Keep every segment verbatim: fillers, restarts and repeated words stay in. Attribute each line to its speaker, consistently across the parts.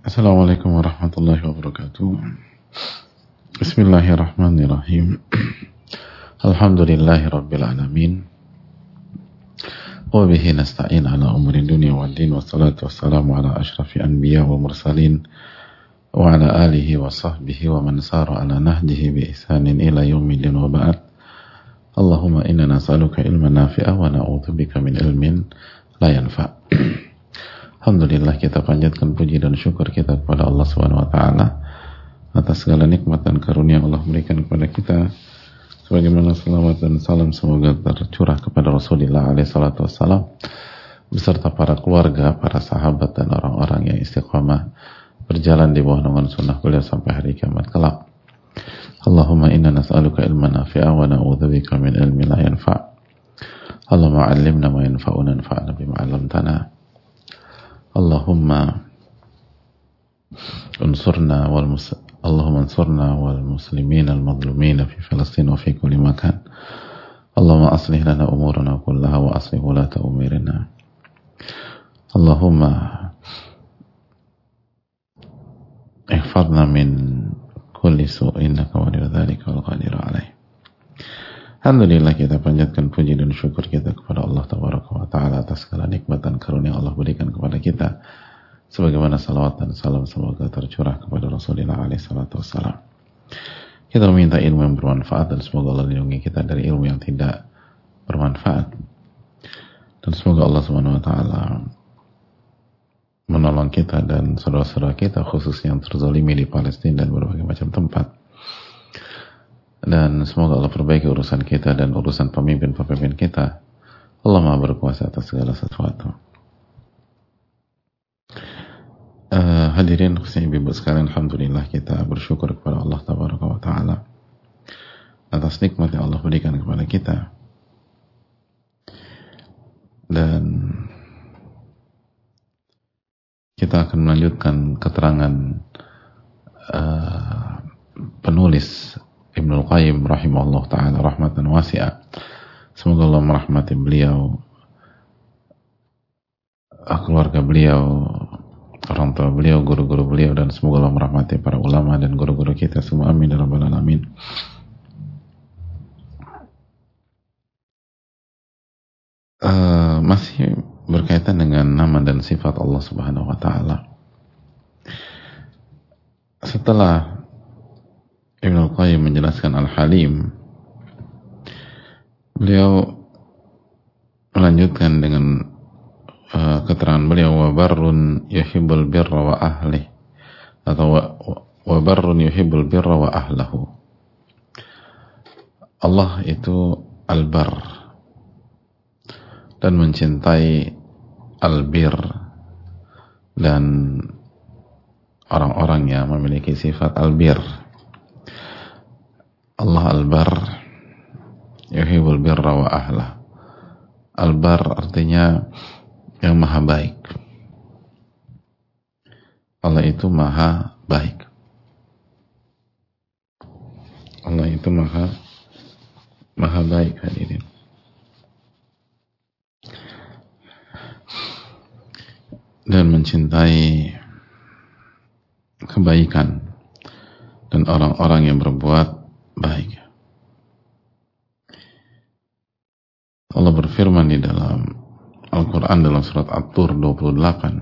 Speaker 1: Assalamualaikum warahmatullahi wabarakatuh. Bismillahirrahmanirrahim. Alhamdulillahi rabbil alamin. Wa bihi nasta'in ala umuri dunya wad din, wassalatu wassalamu ala asyrafil anbiya wa mursalin wa ala alihi wa sahbihi wa man sara ala nahjihi bi ihsanin ila yaumiddin wa ba'd. Allahumma inna nas'aluka ilman nafi'a wa na'udzubika min ilmin la yanfa'. Alhamdulillah, kita panjatkan puji dan syukur kita kepada Allah subhanahu wa taala atas segala nikmat dan karunia yang Allah berikan kepada kita, sebagaimana salawat dan salam semoga tercurah kepada Rasulullah alaihi salatu wassalam beserta para keluarga, para sahabat dan orang-orang yang istiqamah berjalan di bawah naungan sunnah beliau sampai hari kiamat kelak. Allahumma inna nas'aluka ilman nafi'a wa na'udzubika min ilmin la yanfa'. Allahumma 'allimna ma yanfa'una wanfa'na bima 'allamtana. Allahumma unsurna wal mus Allahumma unsurna wal muslimin al madlumin fi Filastin wa fi kulli makan. Allahumma aslih lana umurana kullaha wa aslih ulata umurina. Allahumma ihfadna min kulli su'in innaka waliyyu dzalika wal qadiru alaih. Alhamdulillah, kita panjatkan puji dan syukur kita kepada Allah Tabaraka wa Ta'ala atas segala nikmat dan karunia yang Allah berikan kepada kita, sebagaimana salawat dan salam semoga tercurah kepada Rasulullah alaihi salatu wassalam. Kita meminta ilmu yang bermanfaat dan semoga Allah lindungi kita dari ilmu yang tidak bermanfaat, dan semoga Allah Subhanahu wa Ta'ala menolong kita dan saudara-saudara kita khususnya yang terzalimi di Palestina dan berbagai macam tempat. Dan semoga Allah perbaiki urusan kita dan urusan pemimpin-pemimpin kita. Allah Maha berkuasa atas segala sesuatu. Uh, hadirin khususnya ibu-ibu sekalian, alhamdulillah kita bersyukur kepada Allah Tabaraka wa Ta'ala atas nikmat yang Allah berikan kepada kita. Dan kita akan melanjutkan keterangan uh, penulis Ibnul Qayyim rahimahullah ta'ala rahmatan wasi'ah. Semoga Allah merahmati beliau, keluarga beliau, orang tua beliau, guru-guru beliau, dan semoga Allah merahmati para ulama dan guru-guru kita semua. Amin ya rabbal alamin. Uh, masih berkaitan dengan nama dan sifat Allah subhanahu wa ta'ala. Setelah Ibnul Qayyim menjelaskan Al-Halim, beliau melanjutkan dengan uh, keterangan beliau, wa barrun yuhibbul birra wa ahlih, atau wa, wa barrun yuhibbul birra wa ahlahu. Allah itu al-bar dan mencintai al-bir dan orang-orang yang memiliki sifat al-bir. Allah al-bar yuhibbul birra wa ahlah. Al-bar artinya yang maha baik. Allah itu maha baik. Allah itu maha maha baik, hadirin. Dan mencintai kebaikan dan orang-orang yang berbuat baik. Allah berfirman di dalam Al-Quran dalam surat At-Tur dua puluh delapan.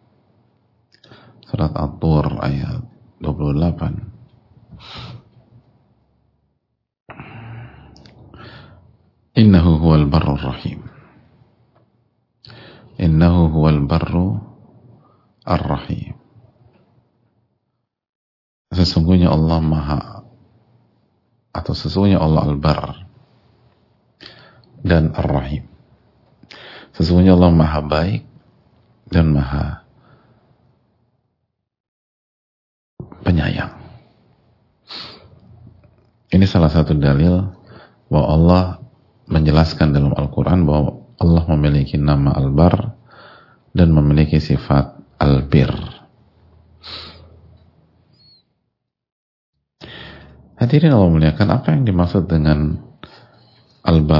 Speaker 1: Surat At-Tur ayat dua puluh delapan. Innahu huwal barrur rahim. Innahu huwal barru ar-rahim. Sesungguhnya Allah maha atau sesungguhnya Allah al-bar dan ar-rahim. Sesungguhnya Allah maha baik dan maha penyayang. Ini salah satu dalil bahwa Allah menjelaskan dalam Al-Quran bahwa Allah memiliki nama al-bar dan memiliki sifat al-bir. Hadirin Allah muliakan, apa yang dimaksud dengan al-bar?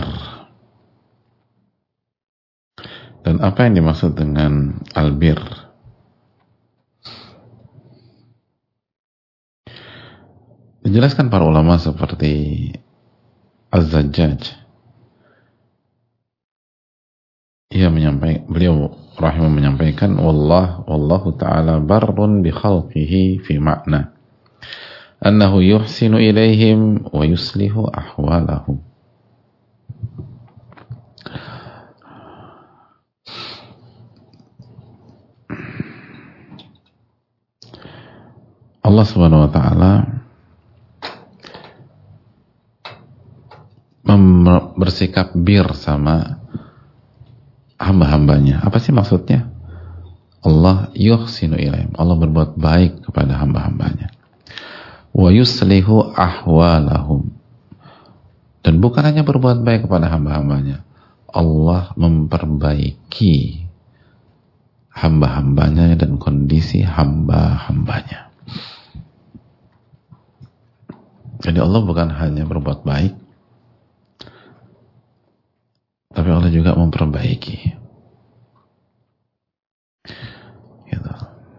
Speaker 1: Dan apa yang dimaksud dengan al-bir? Dijelaskan para ulama seperti Az-Zajjaj, ia menyampaikan, beliau rahimah menyampaikan, wallah wallahu ta'ala barrun bi khalqihi fi ma'na annahu yuhsinu ilaihim wa yuslihu ahwalahum. Allah Subhanahu wa ta'ala bersikap bir sama hamba-hambanya. Apa sih maksudnya? Allah yuhsinu ilaihim, Allah berbuat baik kepada hamba-hambanya. Wa yuslihu ahwalahum, dan bukan hanya berbuat baik kepada hamba-hambanya, Allah memperbaiki hamba-hambanya dan kondisi hamba-hambanya. Jadi Allah bukan hanya berbuat baik, tapi Allah juga memperbaiki. Gitu.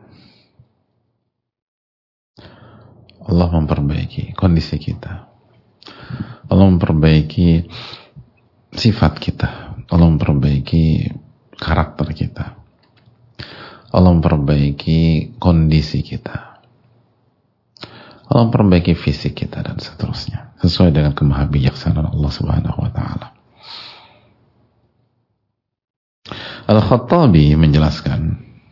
Speaker 1: Allah memperbaiki kondisi kita. Allah memperbaiki sifat kita. Allah memperbaiki karakter kita. Allah memperbaiki kondisi kita. Allah memperbaiki fisik kita dan seterusnya, sesuai dengan kemahabijaksanaan Allah Subhanahu wa ta'ala. Al-Khattabi menjelaskan,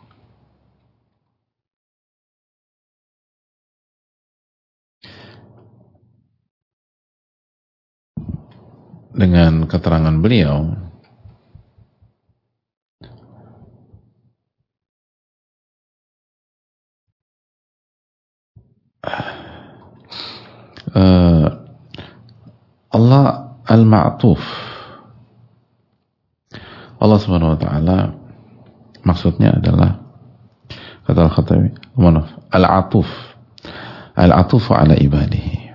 Speaker 1: dengan keterangan beliau, uh, Allah al-ma'tuf, Allah Subhanahu wa ta'ala maksudnya adalah, kata Al-Khattabi, al-atuf, al-atufu ala ibadihi,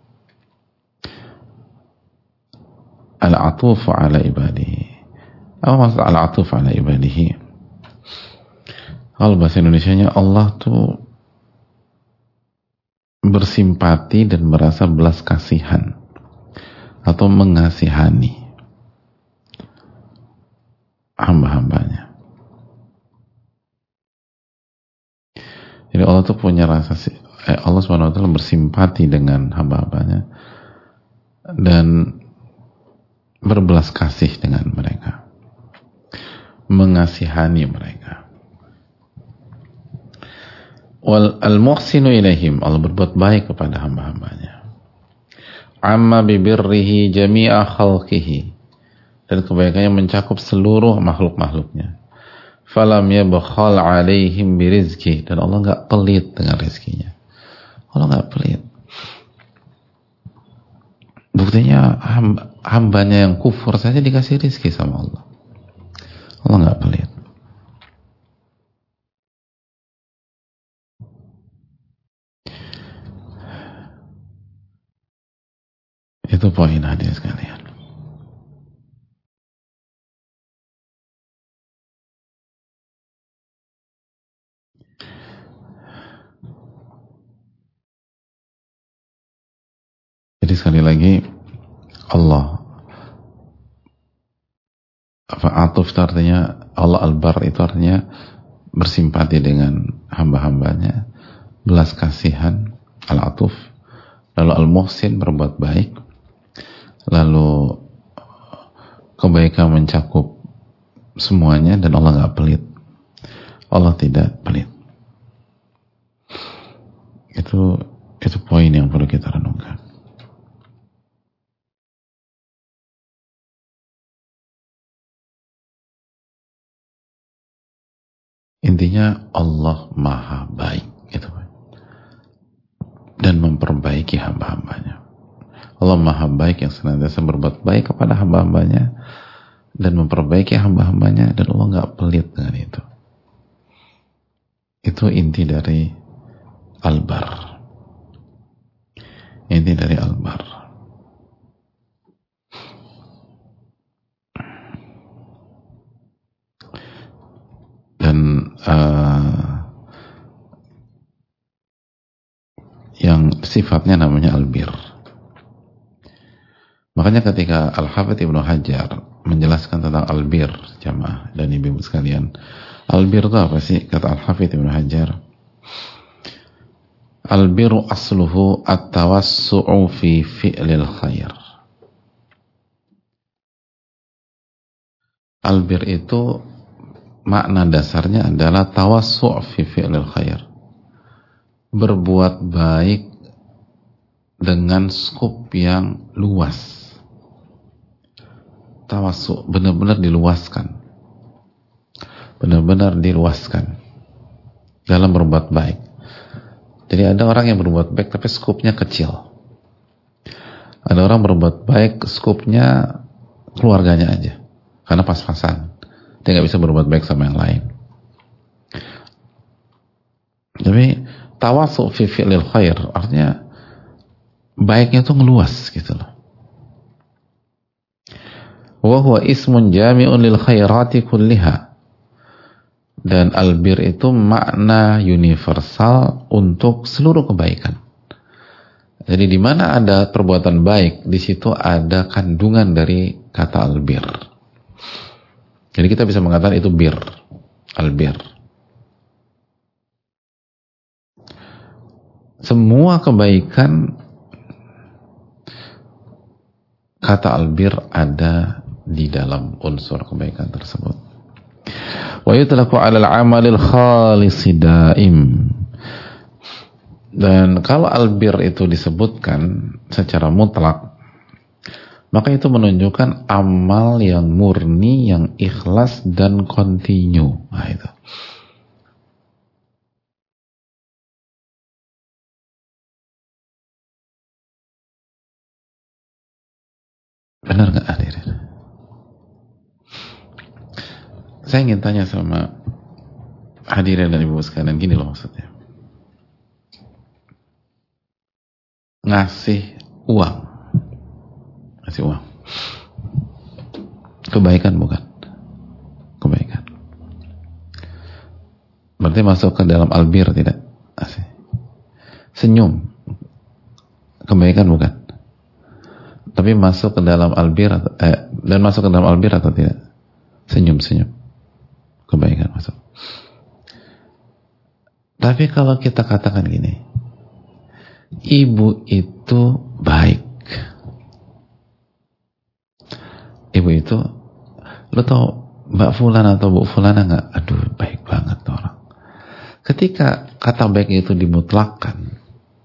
Speaker 1: al-atufu ala ibadihi. Apa maksud al-atuf ala ibadihi? Kalau bahasa Indonesianya, Allah tuh bersimpati dan merasa belas kasihan atau mengasihani hamba-hambanya. Jadi Allah tuh punya rasa, eh, Allah subhanahu wa taala bersimpati dengan hamba-hambanya dan berbelas kasih dengan mereka, mengasihani mereka. Wal al-muhsinu ilaihim, Allah berbuat baik kepada hamba-hambanya. Amma bibirrihi jami'a khalqihi, dan kebaikannya mencakup seluruh makhluk-makhluknya. Falam yabkhal alaihim birizki, dan Allah nggak pelit dengan rezekinya. Allah nggak pelit. Buktinya hamba, hambanya yang kufur saja dikasih rezeki sama Allah. Allah nggak pelit. Itu poin hadirin sekalian. Jadi sekali lagi, Allah apa atuf itu artinya, Allah al-bar itu artinya bersimpati dengan hamba-hambanya, belas kasihan, al-atuf. Lalu al-muhsin, berbuat baik. Lalu kebaikan mencakup semuanya, dan Allah nggak pelit. Allah tidak pelit. Itu itu poin yang perlu kita renungkan. Intinya Allah maha baik, gitu, dan memperbaiki hamba-hambanya. Allah maha baik yang senantiasa berbuat baik kepada hamba-hambanya dan memperbaiki hamba-hambanya, dan Allah nggak pelit dengan itu. Itu inti dari al-bar. Inti dari al-bar. Dan uh, yang sifatnya namanya albir. Makanya ketika Al-Hafidz Ibnu Hajar menjelaskan tentang albir, jamaah dan ibu sekalian, albir itu apa sih? Kata Al-Hafidz Ibnu Hajar, albiru asluhu at-tawassu'u fi fi'lil khair. Albir itu makna dasarnya adalah tawassu' fi fi'lil khair. Berbuat baik dengan skup yang luas. Tawassu' benar-benar diluaskan. Benar-benar diluaskan dalam berbuat baik. Jadi ada orang yang berbuat baik tapi skupnya kecil. Ada orang berbuat baik skupnya keluarganya aja, karena pas-pasan. Dia nggak bisa berbuat baik sama yang lain. Tapi tawassu' fi fi'lil khair artinya baiknya tuh ngeluas gitu loh. Wa huwa ismun jami'un lil khairati kulliha. Dan albir itu makna universal untuk seluruh kebaikan. Jadi di mana ada perbuatan baik, di situ ada kandungan dari kata albir. Jadi kita bisa mengatakan itu bir, albir. Semua kebaikan kata albir ada di dalam unsur kebaikan tersebut. Wa yutlaqu 'ala al-'amalil khalisi daim. Dan kalau albir itu disebutkan secara mutlak, maka itu menunjukkan amal yang murni, yang ikhlas dan kontinu. Nah itu. Benar nggak hadirin? Saya ingin tanya sama hadirin dan ibu sekalian, gini loh maksudnya. Ngasih uang. Ngasih uang. Kebaikan bukan? Kebaikan. Berarti masuk ke dalam albir tidak? Asih. Senyum. Kebaikan bukan? Tapi masuk ke dalam albir atau, eh, dan masuk ke dalam albir atau tidak? Senyum-senyum. Kebaikan masuk. Tapi kalau kita katakan gini, ibu itu baik. Ibu itu, lo tau Mbak Fulana atau Bu Fulana nggak? Aduh, baik banget orang. Ketika kata baik itu dimutlakkan,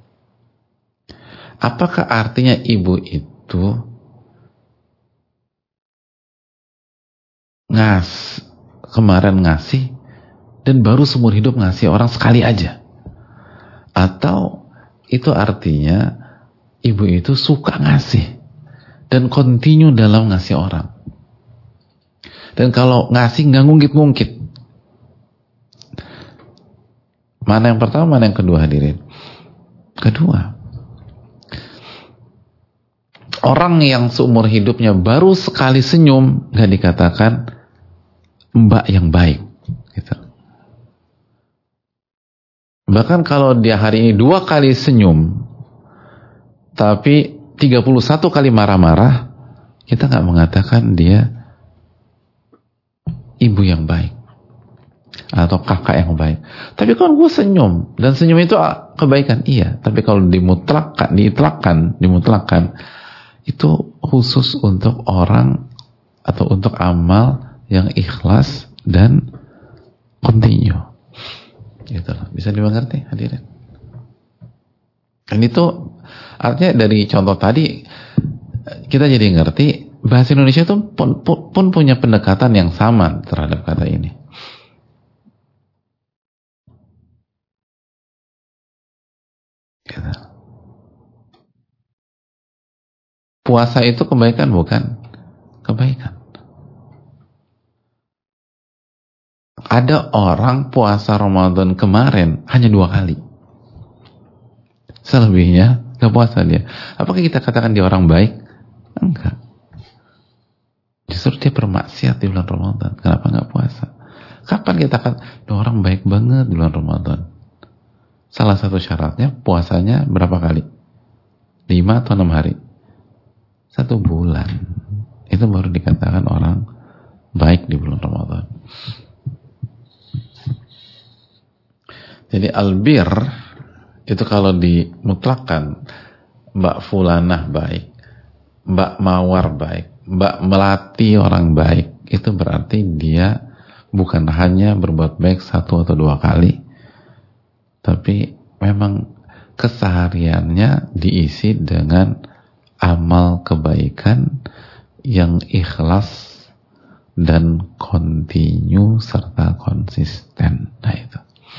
Speaker 1: apakah artinya ibu itu ngas kemarin ngasih dan baru seumur hidup ngasih orang sekali aja? Atau itu artinya ibu itu suka ngasih dan kontinu dalam ngasih orang, dan kalau ngasih nggak ngungkit-ngungkit? Mana yang pertama, mana yang kedua hadirin? Kedua. Orang yang seumur hidupnya baru sekali senyum nggak dikatakan mbak yang baik gitu. Bahkan kalau dia hari ini dua kali senyum tapi tiga puluh satu kali marah-marah, kita nggak mengatakan dia ibu yang baik atau kakak yang baik. Tapi kalau gue senyum dan senyum itu kebaikan, iya. Tapi kalau dimutlakkan, diitlakkan, dimutlakkan, itu khusus untuk orang atau untuk amal yang ikhlas dan kontinu. Gitu loh. Bisa dimengerti hadirin? Dan itu artinya dari contoh tadi kita jadi ngerti bahasa Indonesia itu pun, pun, pun punya pendekatan yang sama terhadap kata ini. Gitu. Puasa itu kebaikan bukan? Kebaikan. Ada orang puasa Ramadan kemarin hanya dua kali. Selebihnya gak puasa dia. Apakah kita katakan dia orang baik? Enggak. Justru dia bermaksiat di bulan Ramadan. Kenapa gak puasa? Kapan kita katakan dia orang baik banget di bulan Ramadan? Salah satu syaratnya puasanya berapa kali? Lima atau enam hari? Satu bulan. Itu baru dikatakan orang baik di bulan Ramadan. Jadi albir itu kalau dimutlakkan, Mbak Fulanah baik, Mbak Mawar baik, Mbak Melati orang baik, itu berarti dia bukan hanya berbuat baik satu atau dua kali, tapi memang kesehariannya diisi dengan amal kebaikan yang ikhlas dan kontinu serta konsisten. Nah itu.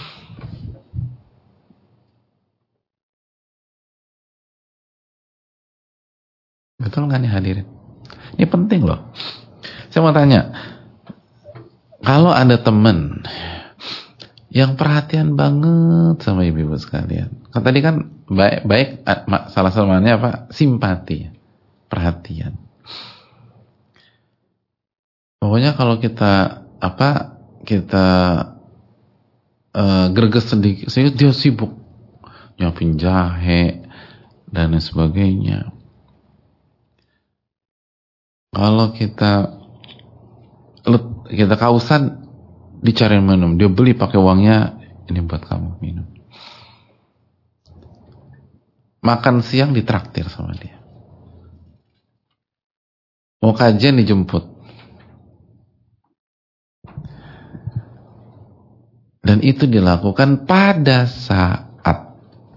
Speaker 1: Betul nggak nih hadirin? Ini penting loh. Saya mau tanya, kalau ada teman yang perhatian banget sama ibu-ibu sekalian, kan tadi kan baik, baik salah satunya apa? Simpati, perhatian. Pokoknya kalau kita apa kita uh, greges sedikit, saya dia sibuk nyiapin jahe dan lain sebagainya. Kalau kita kita kausan, dicari minum, dia beli pakai uangnya, ini buat kamu minum. Makan siang ditraktir sama dia. Mau kajian dijemput. Dan itu dilakukan pada saat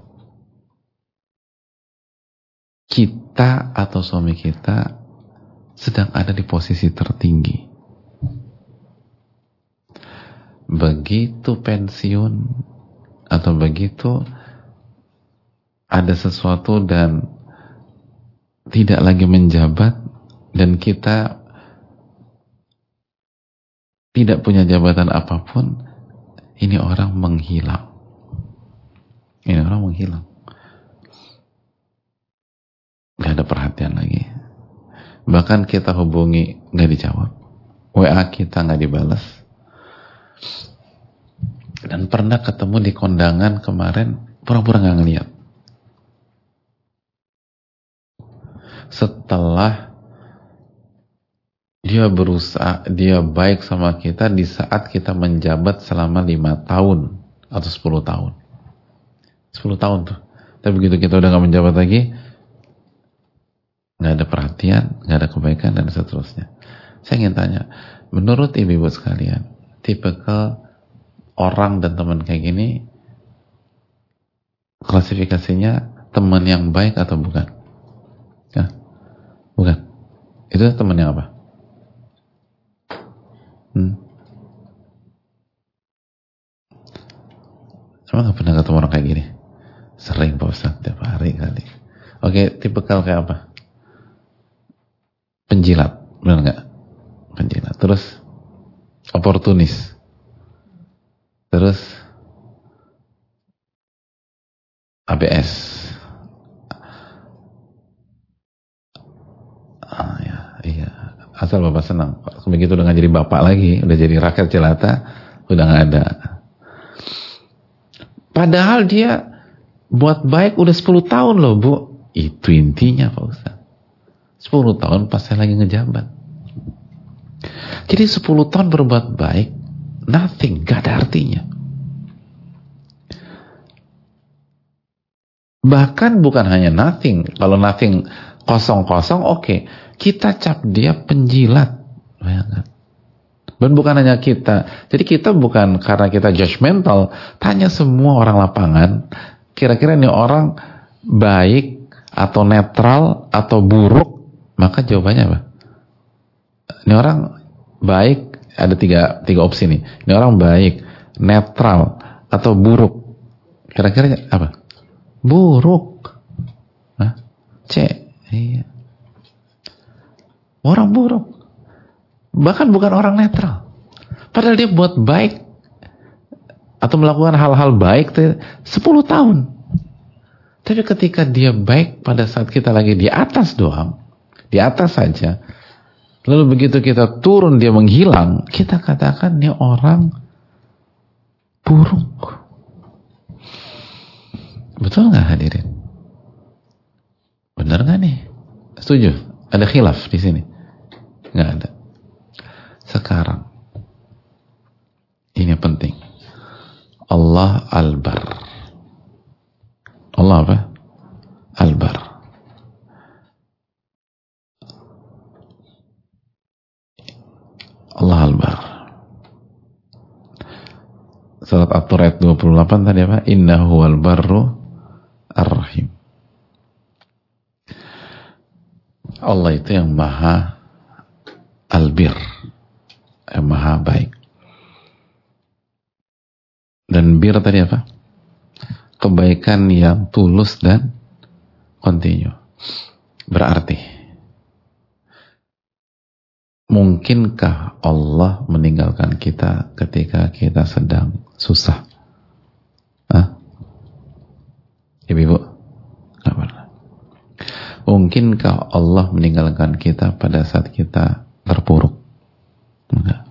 Speaker 1: kita atau suami kita sedang ada di posisi tertinggi. Begitu pensiun atau begitu ada sesuatu dan tidak lagi menjabat dan kita tidak punya jabatan apapun, ini orang menghilang. Ini orang menghilang. Gak ada perhatian lagi. Bahkan kita hubungi gak dijawab, W A kita gak dibalas. Dan pernah ketemu di kondangan kemarin, pura-pura gak ngeliat. Setelah dia berusaha, dia baik sama kita di saat kita menjabat selama lima tahun atau sepuluh tahun. sepuluh tahun tuh. Tapi begitu kita udah gak menjabat lagi, nggak ada perhatian, nggak ada kebaikan, dan seterusnya. Saya ingin tanya, menurut ibu-ibu sekalian, tipikal orang dan teman kayak gini, klasifikasinya teman yang baik atau bukan? Ya, bukan. Itu teman yang apa? Hmm. Emang nggak pernah ketemu orang kayak gini? Sering Pak Ustaz, tiap hari kali. Oke, tipikal kayak apa? Penjilat, benar nggak? Penjilat. Terus oportunis. Terus A B S. Ah, ya, iya. Asal bapak senang. Begitu udah nggak jadi bapak lagi, udah jadi rakyat jelata, udah nggak ada. Padahal dia buat baik udah sepuluh tahun loh, Bu. Itu intinya Pak Ustaz. sepuluh tahun pas saya lagi ngejabat. Jadi sepuluh tahun berbuat baik, nothing, gak ada artinya. Bahkan bukan hanya nothing. Kalau nothing kosong-kosong, oke. Okay. Kita cap dia penjilat. Bayangkan. Dan bukan hanya kita. Jadi kita bukan karena kita judgmental. Tanya semua orang lapangan. Kira-kira ini orang baik atau netral atau buruk. Maka jawabannya apa? Ini orang baik. Ada tiga, tiga opsi nih. Ini orang baik, netral, atau buruk. Kira-kira apa? Buruk. Hah? C. Iya. Orang buruk. Bahkan bukan orang netral. Padahal dia buat baik atau melakukan hal-hal baik sepuluh tahun. Tapi ketika dia baik pada saat kita lagi di atas doang, di atas saja, lalu begitu kita turun dia menghilang, kita katakan ini orang buruk. Betul nggak hadirin? Benar nggak nih? Setuju? Ada khilaf di sini? Nggak ada. Sekarang ini penting. Allah Al-Bar. Allah apa? Al-Bar. Allah Al-Bar. Surat At-Tur ayat dua puluh delapan tadi apa? Innahu al-barru ar-rahim. Allah itu yang maha al-bir, yang maha baik. Dan bir tadi apa? Kebaikan yang tulus dan kontinu. Berarti, mungkinkah Allah meninggalkan kita ketika kita sedang susah? Hah? Ibu-ibu? Nggak pernah. Mungkinkah Allah meninggalkan kita pada saat kita terpuruk? Enggak.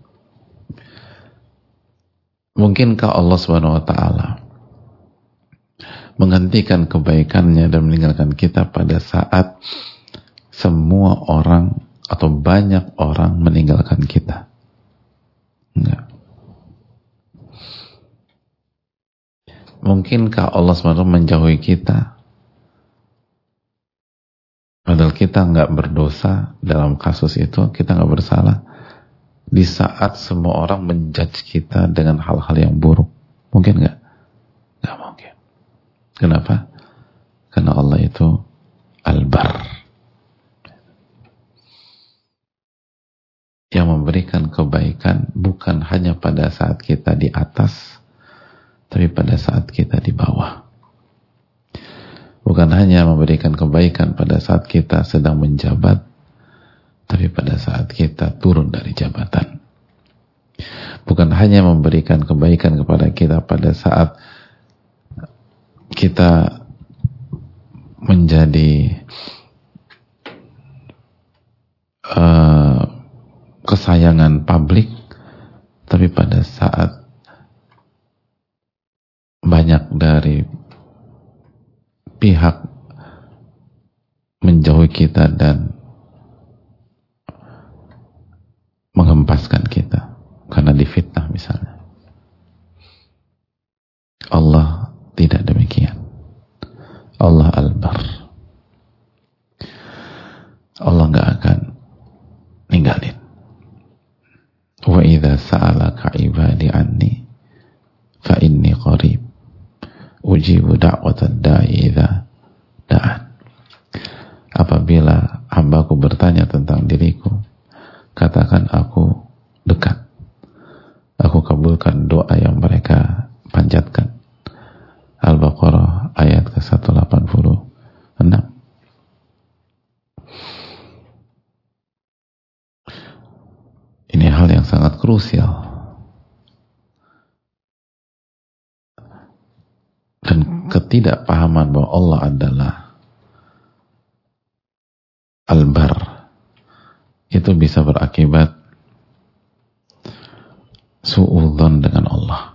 Speaker 1: Mungkinkah Allah Subhanahu wa taala menggantikan kebaikannya dan meninggalkan kita pada saat semua orang atau banyak orang meninggalkan kita? Enggak. Mungkinkah Allah subhanahu wa taala menjauhi kita padahal kita nggak berdosa dalam kasus itu, kita nggak bersalah, di saat semua orang menjudge kita dengan hal-hal yang buruk? Mungkin nggak? Nggak mungkin. Kenapa? Karena Allah itu Al-Bar, yang memberikan kebaikan bukan hanya pada saat kita di atas, tapi pada saat kita di bawah. Bukan hanya memberikan kebaikan pada saat kita sedang menjabat, tapi pada saat kita turun dari jabatan. Bukan hanya memberikan kebaikan kepada kita pada saat kita menjadi uh, kesayangan publik, tapi pada saat banyak dari pihak menjauhi kita dan menghempaskan kita karena difitnah misalnya. Allah tidak demikian. Allah Al-Bar. Allah nggak akan ninggalin. Wa idza sa'alaka ibadi anni fa inni qarib ujibu da'watad da'i idza da'an. Apabila hambaku bertanya tentang diriku, katakan aku dekat. Aku kabulkan doa yang mereka panjatkan. Al-Baqarah ayat ke seratus delapan puluh enam. Ini hal yang sangat krusial. Dan ketidakpahaman bahwa Allah adalah Al-Bar itu bisa berakibat su'udzon dengan Allah.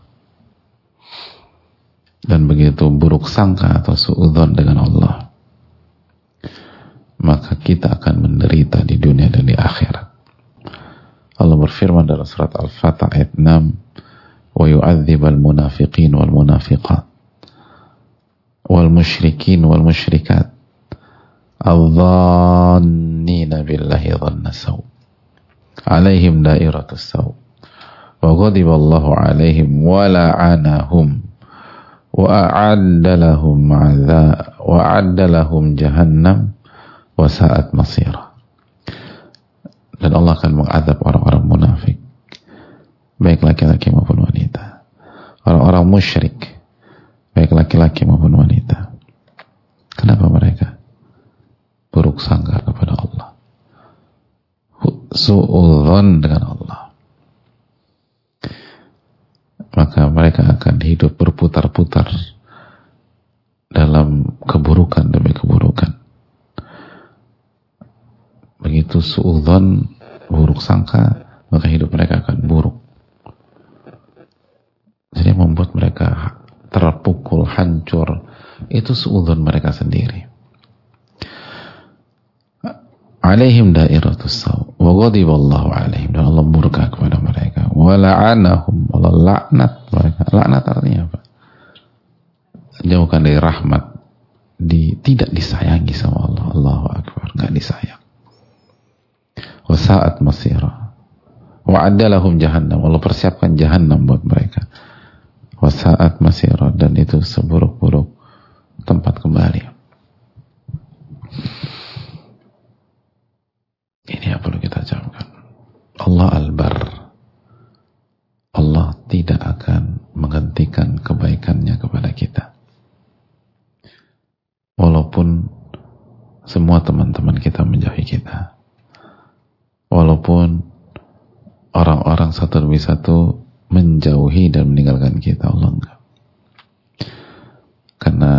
Speaker 1: Dan begitu buruk sangka atau su'udzon dengan Allah, maka kita akan menderita di dunia dan di akhirat. Allah berfirman dalam surat Al-Fatah ayat enam, wa yu'adzibal munafiqin wal munafiqat wal musyrikin wal musyrikat adh-dhannina billahi dhanna saw alaihim dairatus saw wa ghadiballahu alaihim wa la'anahum wa a'adda lahum 'adzab wa a'adda lahum jahannam wa sa'at masira. Dan Allah akan mengadab orang-orang munafik, baik laki-laki maupun wanita, orang-orang musyrik, baik laki-laki maupun wanita. Kenapa mereka buruk sangka kepada Allah, su'udzon dengan Allah? Maka mereka akan hidup berputar-putar dalam keburukan demi keburukan. Begitu su'udzon, buruk sangka, maka hidup mereka akan buruk. Jadi membuat mereka terpukul, hancur, itu su'udzon mereka sendiri. alaihim dairatus saw wa ghadiballahu alaihim, dan Allah murka kepada mereka, wa la'anahum, Allah laknat mereka. Laknat artinya apa? Jauhkan dari rahmat, di, tidak disayangi sama Allah. Allahu akbar, enggak disayang. Wa sa'at masira, wa adalahum jahannam, Allah persiapkan jahannam buat mereka. Wa sa'at masira, dan itu seburuk-buruk tempat kembali. Ini yang perlu kita camkan. Allah Al-Barr. Allah tidak akan menghentikan kebaikannya kepada kita. Walaupun semua teman-teman kita menjauhi kita. Walaupun orang-orang satu demi satu menjauhi dan meninggalkan kita, Allah enggak. Karena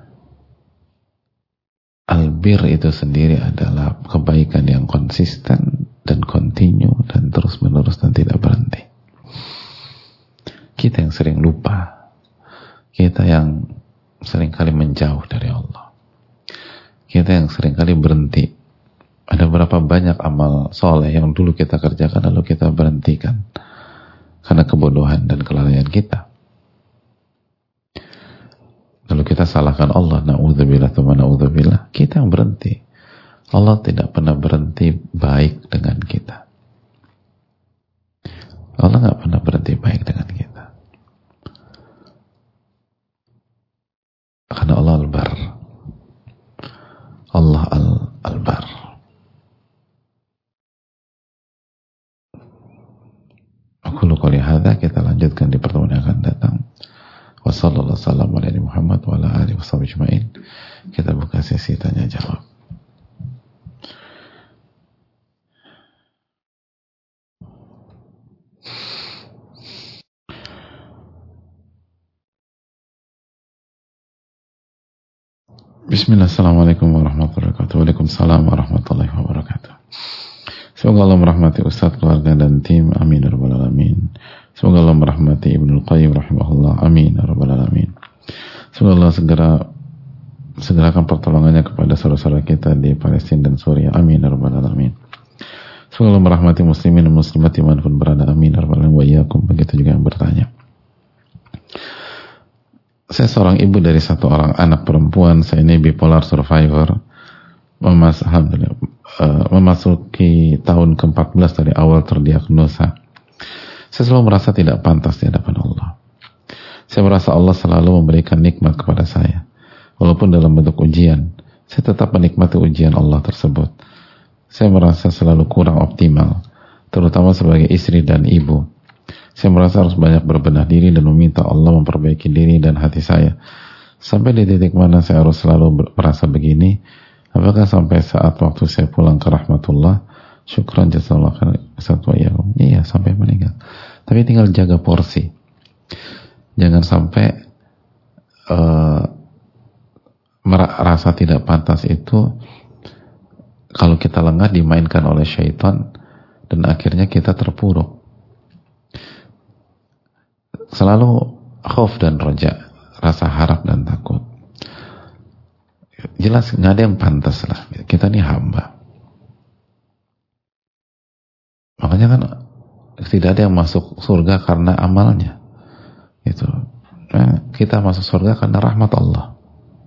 Speaker 1: Albir itu sendiri adalah kebaikan yang konsisten dan kontinu dan terus menerus dan tidak berhenti. Kita yang sering lupa, kita yang sering kali menjauh dari Allah, kita yang sering kali berhenti. Ada berapa banyak amal soleh yang dulu kita kerjakan lalu kita berhentikan karena kebodohan dan kelalaian kita. Lalu kita salahkan Allah, na'udzubillah, teman na'udzubillah, kita yang berhenti. Allah tidak pernah berhenti baik dengan kita. Allah nggak pernah berhenti baik dengan kita. Karena Allah Al-Barr. Allah Al-Barr. Aku lupa lihat, kita lanjutkan di pertemuan yang akan datang. Wassallallahu sallam ala Muhammad wa ala alihi washabihi ajma'in. Kita buka sesi tanya jawab. Bismillah, assalamualaikum warahmatullahi wabarakatuh. Waalaikumsalam warahmatullahi wabarakatuh. Semoga Allah merahmati Ustaz, keluarga dan tim, amin ya rabbal alamin. Semoga Allah merahmati Ibnul Qayyim rahimahullah, amin ya rabbal alamin. Semoga Allah segera segerakan pertolongannya kepada saudara-saudara kita di Palestina dan Suriah, amin ya rabbal alamin. Semoga Allah merahmati muslimin dan muslimat dimanapun berada, amin ya rabbal alamin. Wa iyyakum, begitu juga yang bertanya. Saya seorang ibu dari satu orang anak perempuan. Saya ini bipolar survivor, Memas alhamdulillah, uh, memasuki tahun ke empat belas dari awal terdiagnosa. Saya selalu merasa tidak pantas di hadapan Allah. Saya merasa Allah selalu memberikan nikmat kepada saya, walaupun dalam bentuk ujian. Saya tetap menikmati ujian Allah tersebut. Saya merasa selalu kurang optimal, terutama sebagai istri dan ibu. Saya merasa harus banyak berbenah diri dan meminta Allah memperbaiki diri dan hati saya. Sampai di titik mana saya harus selalu merasa begini? Apakah sampai saat waktu saya pulang ke rahmatullah? Syukran jazakallahu khairan Ustaz wa iyyakum. Iya, sampai meninggal. Tapi tinggal jaga porsi. Jangan sampai uh, merasa tidak pantas itu kalau kita lengah dimainkan oleh syaitan dan akhirnya kita terpuruk. Selalu khauf dan roja, rasa harap dan takut. Jelas nggak ada yang pantas lah. Kita ini hamba. Makanya kan tidak ada yang masuk surga karena amalnya. Gitu. Nah, kita masuk surga karena rahmat Allah.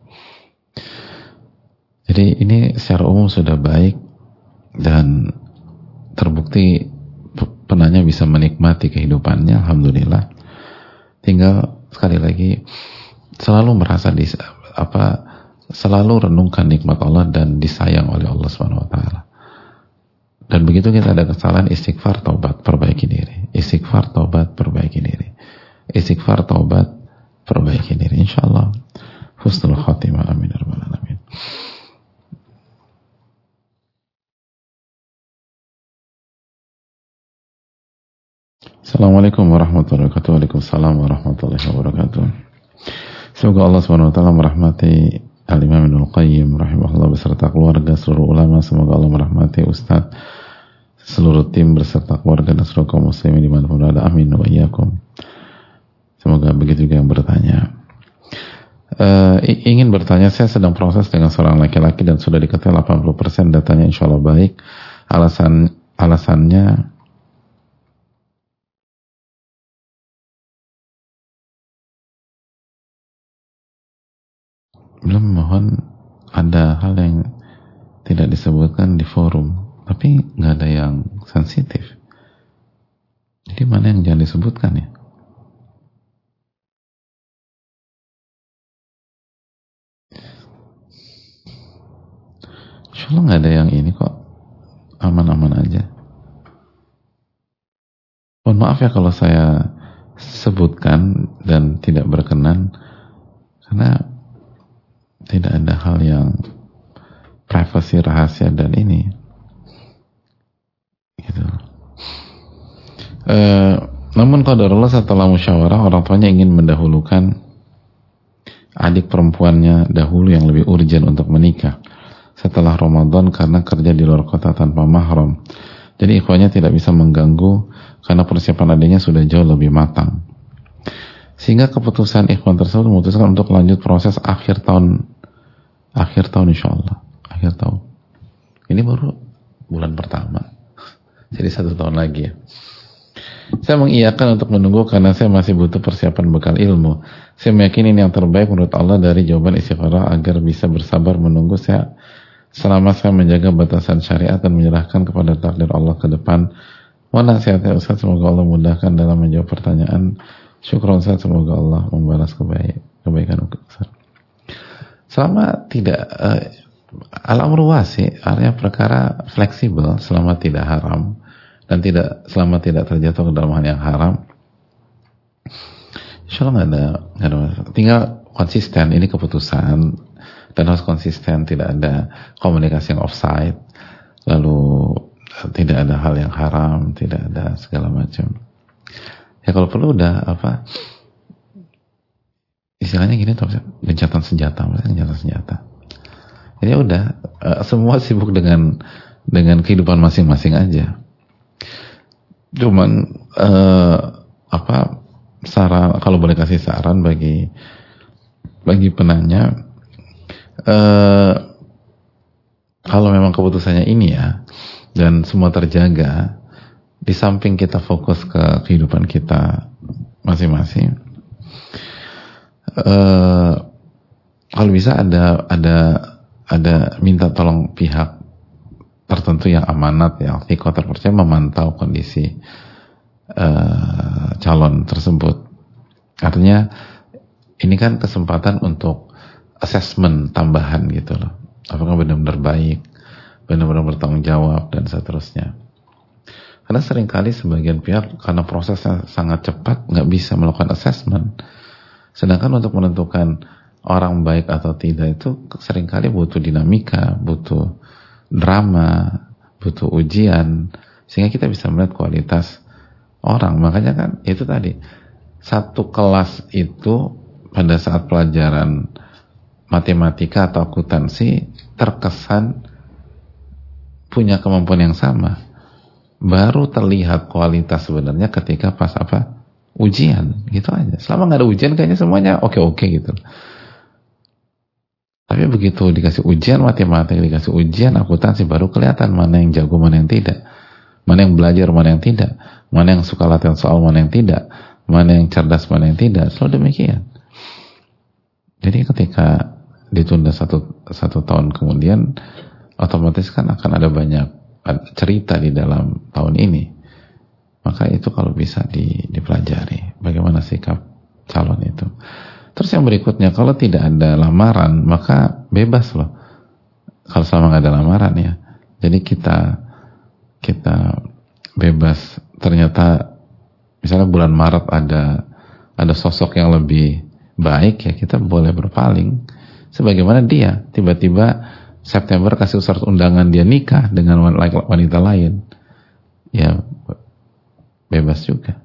Speaker 1: Jadi ini secara umum sudah baik dan terbukti penanya bisa menikmati kehidupannya, alhamdulillah. Tinggal sekali lagi selalu merasa di apa selalu renungkan nikmat Allah dan disayang oleh Allah Subhanahu wa taala. Dan begitu kita ada kesalahan, istighfar, taubat, perbaiki diri. Istighfar, taubat, perbaiki diri. Istighfar, taubat, perbaiki diri. Insyaallah husnul khatimah, amin ya rabbal alamin. Assalamualaikum warahmatullahi wabarakatuh. Waalaikumsalam warahmatullahi wabarakatuh. Semoga Allah subhanahu wa taala merahmati Al-Imam Ibnul Qayyim rahimahullah beserta keluarga, seluruh ulama. Semoga Allah merahmati Ustaz, seluruh tim beserta keluarga dan seluruh kaum muslimin dimanapun berada, amin wa iyyakum. Semoga begitu juga yang bertanya. Uh, ingin bertanya, saya sedang proses dengan seorang laki-laki dan sudah diketahui delapan puluh persen datanya insya Allah baik. Alasan alasannya belum, mohon ada hal yang tidak disebutkan di forum, tapi nggak ada yang sensitif. Jadi mana yang jangan disebutkan ya? Insya Allah nggak ada yang ini kok, aman-aman aja. Mohon maaf ya kalau saya sebutkan dan tidak berkenan, karena tidak ada hal yang privasi, rahasia dan ini gitu. E, namun qadarullah setelah musyawarah orang tuanya ingin mendahulukan adik perempuannya dahulu yang lebih urgen untuk menikah setelah Ramadan karena kerja di luar kota tanpa mahram. Jadi ikhwanya tidak bisa mengganggu karena persiapan adiknya sudah jauh lebih matang. Sehingga keputusan ikhwan tersebut memutuskan untuk lanjut proses akhir tahun akhir tahun insyaallah. Akhir tahun. Ini baru bulan pertama. Jadi satu tahun lagi ya. Saya mengiyakan untuk menunggu karena saya masih butuh persiapan bekal ilmu. Saya meyakini ini yang terbaik menurut Allah dari jawaban istikharah agar bisa bersabar menunggu saya selama saya menjaga batasan syariat dan menyerahkan kepada takdir Allah ke depan. Mohon nasihatnya Ustaz, semoga Allah mudahkan dalam menjawab pertanyaan. Syukron Ustaz, semoga Allah membalas kebaik, kebaikan Ustaz. Selama tidak uh, al-amru wasi, artinya perkara fleksibel selama tidak haram dan tidak selama tidak terjatuh ke dalam hal yang haram, insya Allah nggak ada, nggak ada masalah. Tinggal konsisten, ini keputusan dan harus konsisten, tidak ada komunikasi yang offside, lalu tidak ada hal yang haram, tidak ada segala macam. Ya kalau perlu udah apa istilahnya gini tuh, gencatan senjata, maksudnya gencatan senjata. Jadi udah uh, semua sibuk dengan dengan kehidupan masing-masing aja. Cuman uh, apa saran, kalau boleh kasih saran bagi bagi penanya, uh, kalau memang keputusannya ini ya dan semua terjaga, di samping kita fokus ke kehidupan kita masing-masing, uh, kalau bisa ada ada ada minta tolong pihak tertentu yang amanat, yang thiqah terpercaya memantau kondisi uh, calon tersebut. Artinya ini kan kesempatan untuk assessment tambahan gitu loh. Apakah benar-benar baik, benar-benar bertanggung jawab dan seterusnya. Karena seringkali sebagian pihak karena prosesnya sangat cepat nggak bisa melakukan assessment. Sedangkan untuk menentukan orang baik atau tidak itu seringkali butuh dinamika, butuh drama, butuh ujian, sehingga kita bisa melihat kualitas orang. Makanya kan itu tadi, satu kelas itu pada saat pelajaran matematika atau akuntansi terkesan punya kemampuan yang sama. Baru terlihat kualitas sebenarnya ketika pas apa? Ujian, gitu aja. Selama nggak ada ujian kayaknya semuanya oke-oke gitu. Tapi begitu dikasih ujian matematika, dikasih ujian akuntansi, baru kelihatan mana yang jago, mana yang tidak. Mana yang belajar, mana yang tidak. Mana yang suka latihan soal, mana yang tidak. Mana yang cerdas, mana yang tidak. Selalu demikian. Jadi ketika ditunda satu, satu tahun kemudian, otomatis kan akan ada banyak cerita di dalam tahun ini. Maka itu kalau bisa dipelajari. Bagaimana sikap calon itu. Terus yang berikutnya, kalau tidak ada lamaran, maka bebas loh. Kalau selama nggak ada lamaran ya. Jadi kita kita bebas. Ternyata misalnya bulan Maret ada ada sosok yang lebih baik ya, kita boleh berpaling. Sebagaimana dia tiba-tiba September kasih surat undangan dia nikah dengan wanita lain, ya bebas juga.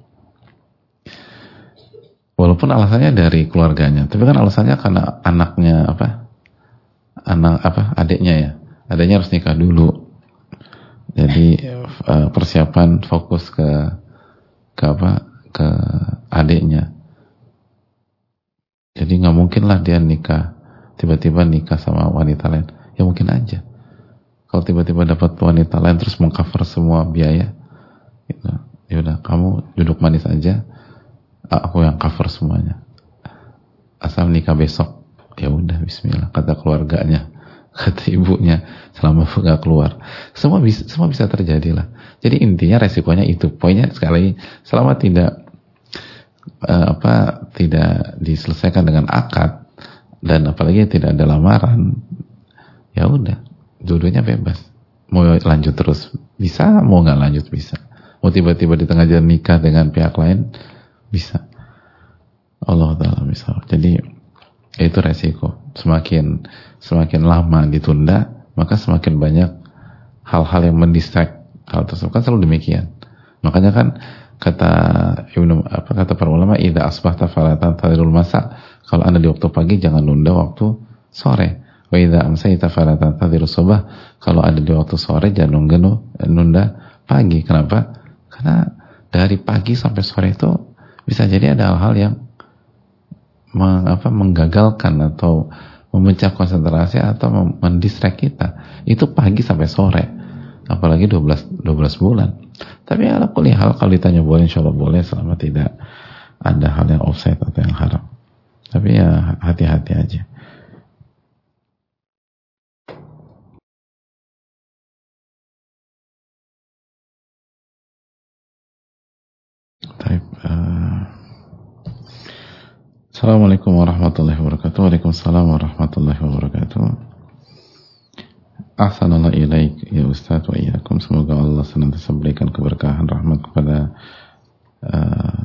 Speaker 1: Walaupun alasannya dari keluarganya, tapi kan alasannya karena anaknya apa, anak apa, adiknya ya, adiknya harus nikah dulu. Jadi persiapan fokus ke ke apa, ke adiknya. Jadi Jadi nggak mungkin lah dia nikah, tiba-tiba nikah sama wanita lain. Ya mungkin aja. Kalau tiba-tiba dapat wanita lain terus mengcover semua biaya, gitu. Ya udah, kamu duduk manis aja, aku yang cover semuanya. Asal nikah besok, ya udah, bismillah, kata keluarganya, kata ibunya, selama nggak keluar. Semua bisa, semua bisa terjadi lah. Jadi intinya resikonya itu. Poinnya sekali lagi, selama tidak uh, apa tidak diselesaikan dengan akad, dan apalagi tidak ada lamaran, ya udah, dua-duanya bebas. Mau lanjut terus bisa, mau nggak lanjut bisa. Mau tiba-tiba di tengah jalan nikah dengan pihak lain bisa. Allah Ta'ala misal. Jadi itu resiko. Semakin semakin lama ditunda, maka semakin banyak hal-hal yang mendistract hal tersebut. Kan selalu demikian. Makanya kan kata Ibnu apa kata para ulama, idza asbahta fala tantadirul masa. Kalau Anda di waktu pagi jangan nunda waktu sore. Wa idza amsayta fala tantadirus subah. Kalau ada di waktu sore jangan nunda pagi. Kenapa? Karena dari pagi sampai sore itu bisa jadi ada hal-hal yang meng, apa, menggagalkan atau memecah konsentrasi atau mendistract kita. Itu pagi sampai sore. Apalagi dua belas bulan. Tapi ala kulli hal, kalau ditanya boleh, insya Allah boleh, selama tidak ada hal yang offside atau yang haram. Tapi ya hati-hati aja. Baik. Uh, Assalamualaikum warahmatullahi wabarakatuh. Waalaikumsalam warahmatullahi wabarakatuh. Ahsanallah ilaik ya Ustaz wa iyyakum. Semoga Allah senantiasa berikan keberkahan rahmat kepada uh,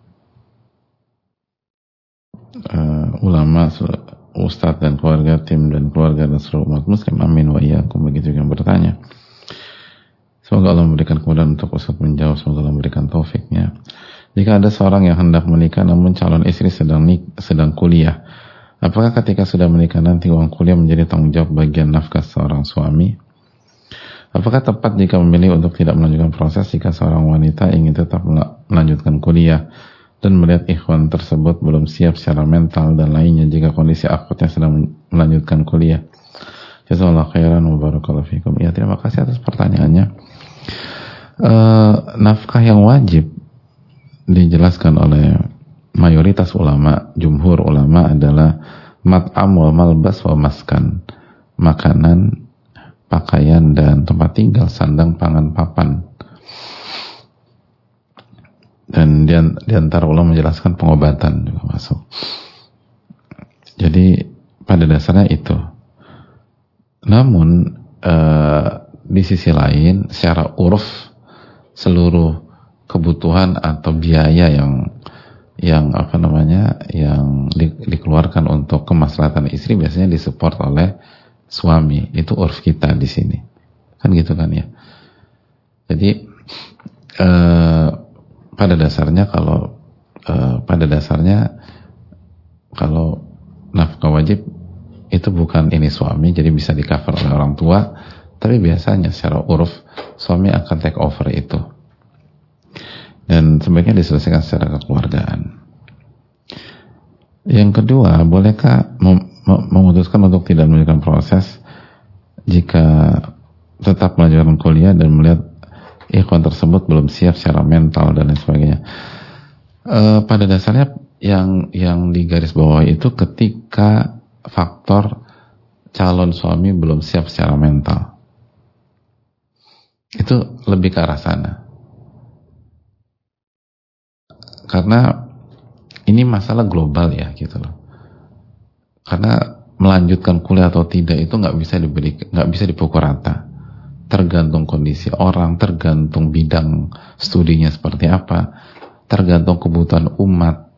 Speaker 1: uh, ulama, Ustaz dan keluarga, tim dan keluarga dan seluruh umat muslim. Amin wa iyyakum. Begitu yang bertanya. Semoga Allah memberikan kemudahan untuk Ustaz menjawab. Semoga Allah memberikan taufiknya. Jika ada seorang yang hendak menikah namun calon istri sedang sedang kuliah, apakah ketika sudah menikah nanti uang kuliah menjadi tanggung jawab bagian nafkah seorang suami? Apakah tepat jika memilih untuk tidak melanjutkan proses jika seorang wanita ingin tetap melanjutkan kuliah dan melihat ikhwan tersebut belum siap secara mental dan lainnya jika kondisi akutnya sedang melanjutkan kuliah? Jazakallahu khairan wa barakallahu fikum. Ya, terima kasih atas pertanyaannya. Uh, nafkah yang wajib dijelaskan oleh mayoritas ulama, jumhur ulama adalah mat'am wal malbas wa maskan, makanan, pakaian dan tempat tinggal, sandang, pangan, papan. Dan di, di antara ulama menjelaskan pengobatan juga masuk. Jadi pada dasarnya itu. Namun uh, di sisi lain secara uruf seluruh kebutuhan atau biaya yang yang apa namanya yang di, dikeluarkan untuk kemaslahatan istri biasanya disupport oleh suami. Itu urf kita di sini, kan gitu kan ya. Jadi eh, pada dasarnya kalau eh, pada dasarnya kalau nafkah wajib itu bukan ini suami, jadi bisa di cover oleh orang tua. Tapi biasanya secara uruf suami akan take over itu. Dan sebaiknya diselesaikan secara kekeluargaan. Yang kedua, bolehkah mem memutuskan untuk tidak melanjutkan proses jika tetap melanjutkan kuliah dan melihat ikhwan tersebut belum siap secara mental dan lain sebagainya? E, pada dasarnya yang yang digarisbawahi itu ketika faktor calon suami belum siap secara mental. Itu lebih ke arah sana. Karena ini masalah global ya gitu loh. Karena melanjutkan kuliah atau tidak itu nggak bisa diberi, nggak bisa dipukul rata. Tergantung kondisi orang, tergantung bidang studinya seperti apa, tergantung kebutuhan umat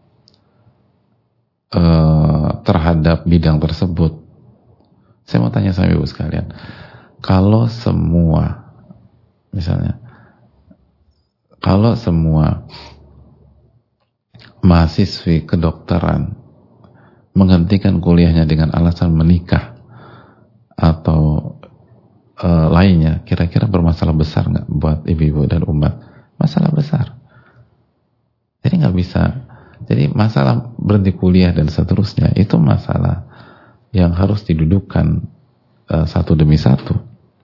Speaker 1: eh, terhadap bidang tersebut. Saya mau tanya sama ibu sekalian, kalau semua, misalnya, kalau semua mahasiswi kedokteran menghentikan kuliahnya dengan alasan menikah atau e, lainnya, kira-kira bermasalah besar nggak buat ibu-ibu dan umat? Masalah besar. Jadi nggak bisa Jadi masalah berhenti kuliah dan seterusnya itu masalah yang harus didudukkan uh, satu demi satu.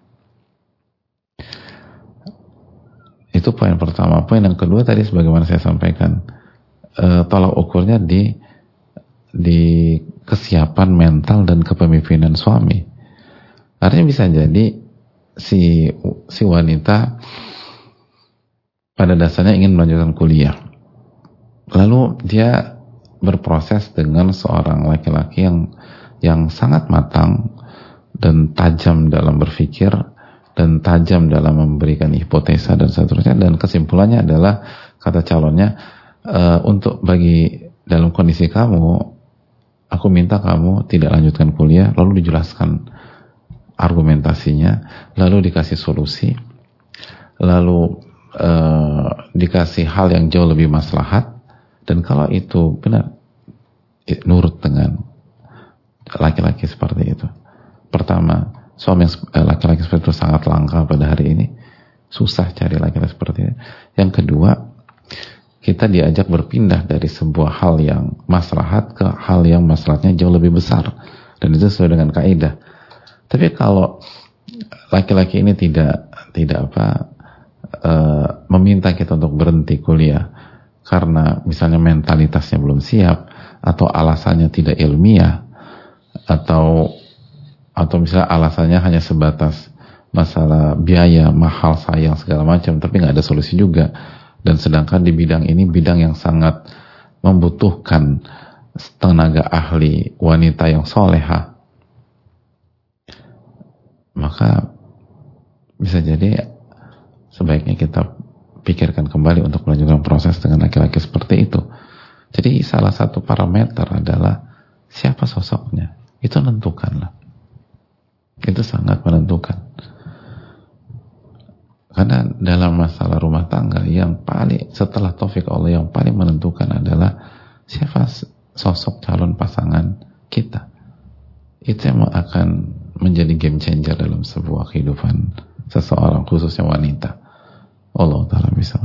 Speaker 1: Itu poin pertama. Poin yang kedua tadi sebagaimana saya sampaikan, uh, tolak ukurnya di di kesiapan mental dan kepemimpinan suami. Artinya bisa jadi si si wanita pada dasarnya ingin melanjutkan kuliah. Lalu dia berproses dengan seorang laki-laki yang yang sangat matang dan tajam dalam berpikir dan tajam dalam memberikan hipotesa dan seterusnya, dan kesimpulannya adalah kata calonnya, e, untuk bagi dalam kondisi kamu, aku minta kamu tidak lanjutkan kuliah, lalu dijelaskan argumentasinya, lalu dikasih solusi, lalu e, dikasih hal yang jauh lebih maslahat. Dan kalau itu benar, nurut dengan laki-laki seperti itu. Pertama, suami yang eh, laki-laki seperti itu sangat langka pada hari ini. Susah cari laki-laki seperti itu. Yang kedua, kita diajak berpindah dari sebuah hal yang maslahat ke hal yang maslahatnya jauh lebih besar. Dan itu sesuai dengan kaidah. Tapi kalau laki-laki ini tidak tidak apa uh, meminta kita untuk berhenti kuliah karena misalnya mentalitasnya belum siap, atau alasannya tidak ilmiah, atau atau misalnya alasannya hanya sebatas masalah biaya, mahal, sayang, segala macam, tapi nggak ada solusi juga, dan sedangkan di bidang ini bidang yang sangat membutuhkan tenaga ahli wanita yang soleha, maka bisa jadi sebaiknya kita pikirkan kembali untuk melanjutkan proses dengan laki-laki seperti itu. Jadi salah satu parameter adalah siapa sosoknya. Itu menentukanlah. Itu sangat menentukan. Karena dalam masalah rumah tangga yang paling, setelah taufik Allah, yang paling menentukan adalah siapa sosok calon pasangan kita. Itu yang akan menjadi game changer dalam sebuah kehidupan seseorang, khususnya wanita. Allah Ta'ala bisa.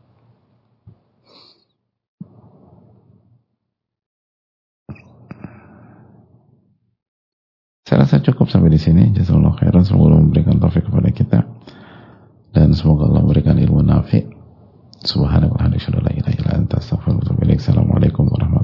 Speaker 1: Saya rasa cukup sampai di sini. Jazakallahu khairan. Semoga Allah memberikan taufik kepada kita, dan semoga Allah memberikan ilmu nafi. Subhanallah, alhamdulillah, la ilaha illa anta, astaghfiruka wa atubu ilaik. Assalamualaikum warahmatullahi wabarakatuh.